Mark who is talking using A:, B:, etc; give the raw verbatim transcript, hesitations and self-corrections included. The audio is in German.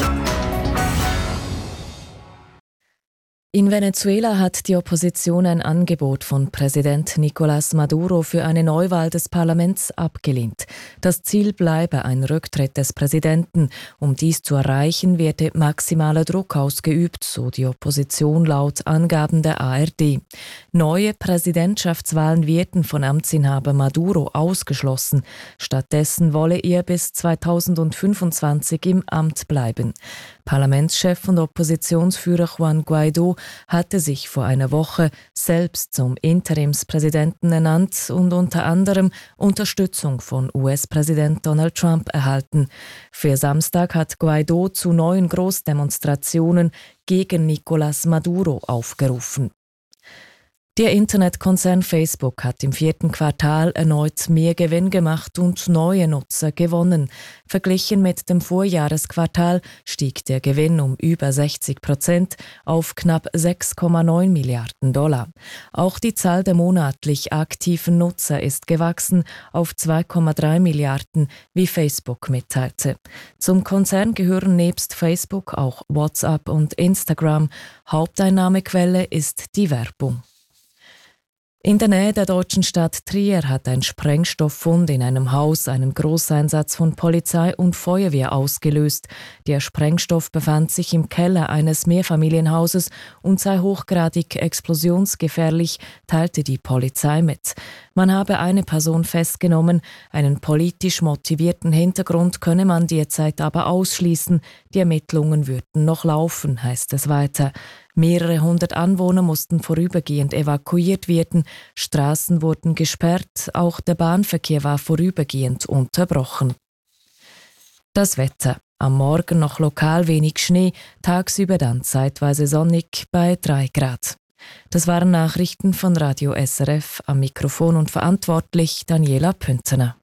A: In Venezuela hat die Opposition ein Angebot von Präsident Nicolás Maduro für eine Neuwahl des Parlaments abgelehnt. Das Ziel bleibe ein Rücktritt des Präsidenten. Um dies zu erreichen, werde maximaler Druck ausgeübt, so die Opposition laut Angaben der A R D. Neue Präsidentschaftswahlen werden von Amtsinhaber Maduro ausgeschlossen. Stattdessen wolle er bis zweitausendfünfundzwanzig im Amt bleiben. Parlamentschef und Oppositionsführer Juan Guaidó hatte sich vor einer Woche selbst zum Interimspräsidenten ernannt und unter anderem Unterstützung von U S-Präsident Donald Trump erhalten. Für Samstag hat Guaidó zu neuen Großdemonstrationen gegen Nicolás Maduro aufgerufen. Der Internetkonzern Facebook hat im vierten Quartal erneut mehr Gewinn gemacht und neue Nutzer gewonnen. Verglichen mit dem Vorjahresquartal stieg der Gewinn um über sechzig Prozent auf knapp sechs Komma neun Milliarden Dollar. Auch die Zahl der monatlich aktiven Nutzer ist gewachsen auf zwei Komma drei Milliarden, wie Facebook mitteilte. Zum Konzern gehören nebst Facebook auch WhatsApp und Instagram. Haupteinnahmequelle ist die Werbung. In der Nähe der deutschen Stadt Trier hat ein Sprengstofffund in einem Haus einen Großeinsatz von Polizei und Feuerwehr ausgelöst. Der Sprengstoff befand sich im Keller eines Mehrfamilienhauses und sei hochgradig explosionsgefährlich, teilte die Polizei mit. Man habe eine Person festgenommen, einen politisch motivierten Hintergrund könne man derzeit aber ausschließen. Die Ermittlungen würden noch laufen, heißt es weiter. Mehrere hundert Anwohner mussten vorübergehend evakuiert werden, Straßen wurden gesperrt, auch der Bahnverkehr war vorübergehend unterbrochen. Das Wetter. Am Morgen noch lokal wenig Schnee, tagsüber dann zeitweise sonnig bei drei Grad. Das waren Nachrichten von Radio S R F, am Mikrofon und verantwortlich Daniela Püntener.